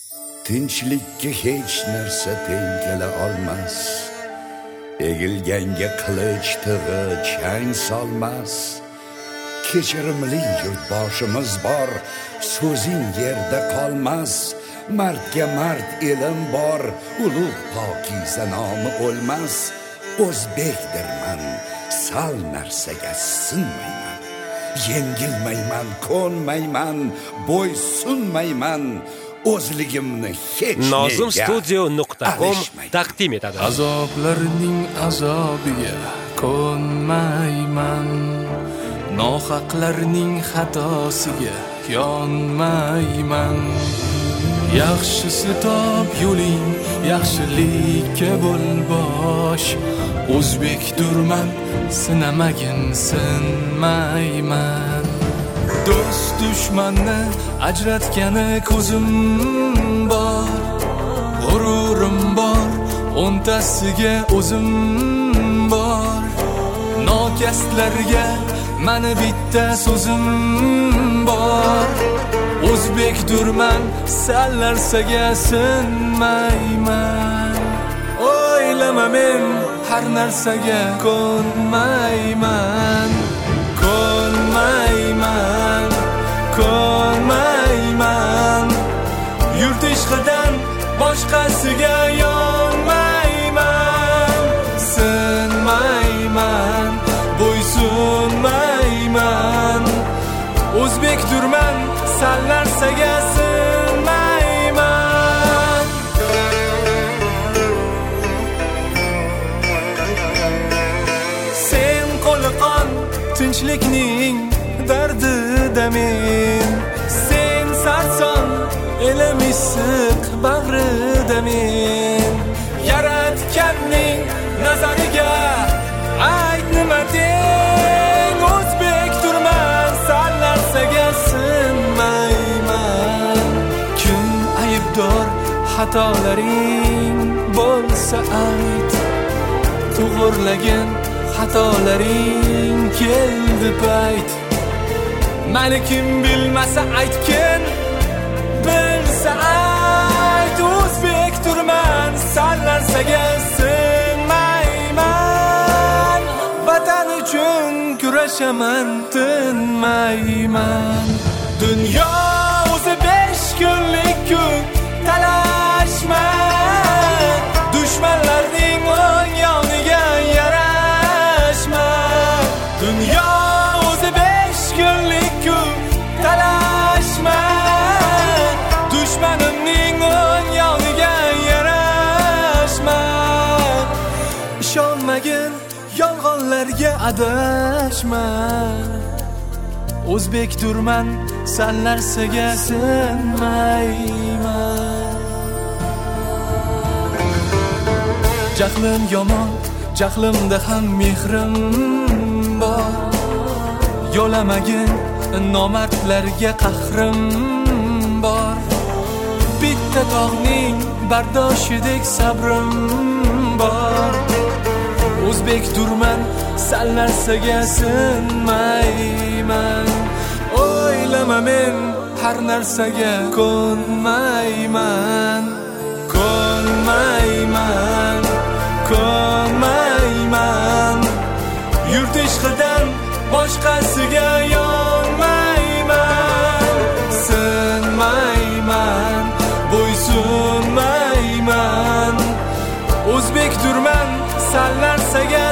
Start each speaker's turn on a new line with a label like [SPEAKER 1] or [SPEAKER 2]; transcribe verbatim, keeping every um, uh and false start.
[SPEAKER 1] Tinchlikka hech narsa teng kela olmas, egilganga qilich tig'i chang solmas. Kechirimli yurtboshimiz bor, so'zing yerda qolmas. Mardga mard elim bor, ulug' pokiza nomi o'lmas. O'zbekdirman, sal narsaga sinmayman, yengilmayman, ko'nmayman, bo'ysunmayman. O'zligimni hech
[SPEAKER 2] Nozim studio nuqta com taqdim etadi.
[SPEAKER 3] Azoblarning azobiga ko'nmayman, nohaqlarning xatosiga yonmayman. Yaxshisi top yo'ling, yaxshilikka bo'l bosh. O'zbekdirman, sinamagin sinmayman. Do'st dushmanni ajratgani ko'zim bor, g'ururim bor, o'ntasiga o'zim bor. Nokastlarga mani bitta so'zim bor. O'zbekdirman, sal narsaga sinmayman. O'ylama men har narsaga ko'nmayman, ko'nmayman, ko'nmayman. Yurt ishqidan boshqasiga yonmayman, sinmayman, bo'ysunmayman. O'zbekdirman, sal narsaga sinmayman. Sen qo'liqon tinchlikning dardida men, sen sarson elim issiq bag'rida men. Yaratganning nazariga ayt nima deng. O'zbekdirman, sal narsaga sinmayman. Kim aybdor xatolaring bo'lsa ayt, to'g'irlagin xatolaring keldi payt. Mani kim bilmasa aytgin, bilsa ayt. O'zbekdirman, sal narsaga sinmayman. Vatan uchun kurashaman, tinmayman. Dunyo o'zi besh kunlik kun, talashma. Dushmanlarning o'ng yoniga yarashma. Dunyo o'zi besh kunlik kun, talashma. Dushmanimning o'ng yoniga yarashma. Ishonmagin yolg'onlarga, adashma. O'zbekdirman, sal narsaga sinmayman. Jahlim yomon, jahlimda ham mehrim bor. Yo'lamagin nomardlarga qahrim bor. Bitta tog'ning bardoshidek sabrim bor. O'zbekdirman, sal narsaga sinmayman. O'ylama men har narsaga ko'nmayman, ko'nmayman, ko'nmayman. Yurt ishqidan boshqasiga yonmayman, sinmayman, bo'ysunmayman. O'zbekdirman, sal narsaga